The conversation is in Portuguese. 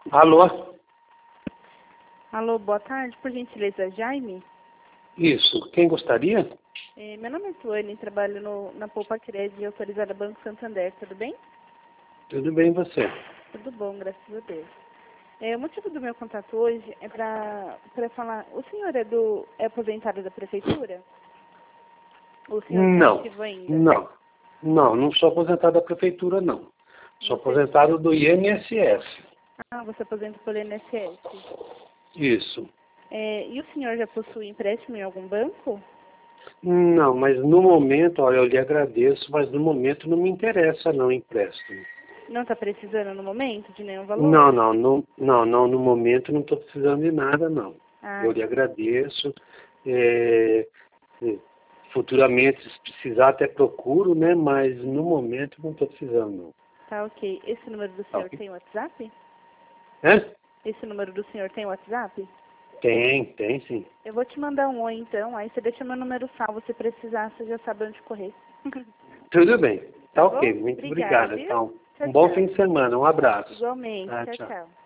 Alô? Alô, boa tarde. Por gentileza, Jaime? Isso. Quem gostaria? Meu nome é Tuane, trabalho na Poupa Crédito, autorizada Banco Santander. Tudo bem? Tudo bem, você? Tudo bom, graças a Deus. O motivo do meu contato hoje é para falar... O senhor é aposentado da prefeitura? O senhor está Não, ativo ainda? não sou aposentado da prefeitura, não. Sou Você... aposentado do INSS. Ah, você aposenta pelo INSS. Isso. E o senhor já possui empréstimo em algum banco? Não, mas no momento, olha, eu lhe agradeço, mas no momento não me interessa não empréstimo. Não está precisando no momento de nenhum valor? No momento não estou precisando de nada, não. Ah, Eu lhe agradeço. Futuramente, se precisar, até procuro, né? Mas no momento não estou precisando, não. tá ok. Esse número do senhor tem WhatsApp? Hã? Esse número do senhor tem WhatsApp? Tem sim. Eu vou te mandar um oi então, aí você deixa meu número salvo, se precisar, você já sabe onde correr. Tudo bem. Tá ok. Bom? Muito Obrigada, obrigado. viu? Então, Tchau, um bom tchau. fim de semana. Um abraço. Igualmente. Tá, Tchau, tchau. tchau.